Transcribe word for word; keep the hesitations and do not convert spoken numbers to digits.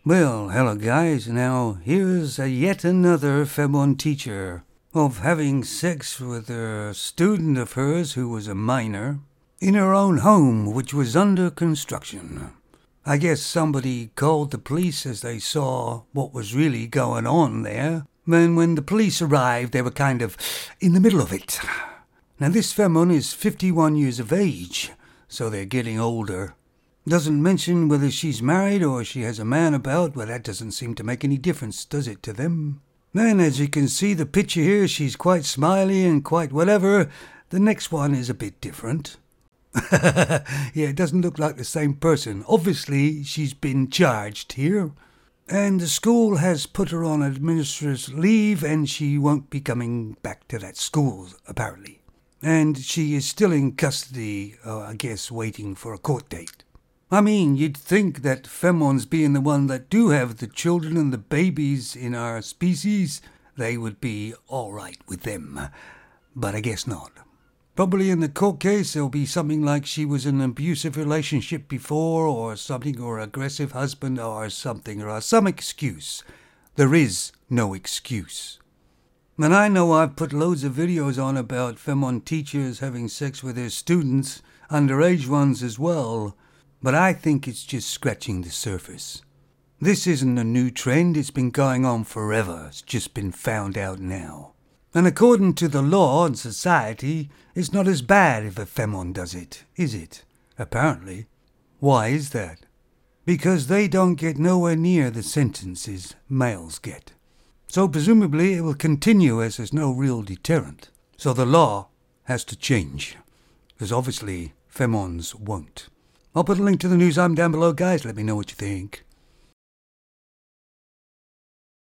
Well, hello guys. Now, here's a yet another Femon teacher of having sex with a student of hers who was a minor in her own home, which was under construction. I guess somebody called the police as they saw what was really going on there. Then when the police arrived, they were kind of in the middle of it. Now, this Femon is fifty-one years of age, so they're getting older. Doesn't mention whether she's married or she has a man about, but that doesn't seem to make any difference, does it, to them? Then, as you can see the picture here, she's quite smiley and quite whatever. The next one is a bit different. Yeah, it doesn't look like the same person. Obviously, she's been charged here. And the school has put her on administrative leave, and she won't be coming back to that school, apparently. And she is still in custody, uh, I guess, waiting for a court date. I mean, you'd think that Femons being the one that do have the children and the babies in our species, they would be all right with them. But I guess not. Probably in the court case, there'll be something like she was in an abusive relationship before or something, or aggressive husband or something, or some excuse. There is no excuse. And I know I've put loads of videos on about Femon teachers having sex with their students, underage ones as well. But I think it's just scratching the surface. This isn't a new trend, it's been going on forever, it's just been found out now. And according to the law and society, it's not as bad if a Femon does it, is it? Apparently. Why is that? Because they don't get nowhere near the sentences males get. So presumably it will continue as there's no real deterrent. So the law has to change. Because obviously Femons won't. I'll put a link to the news item down below, guys. Let me know what you think.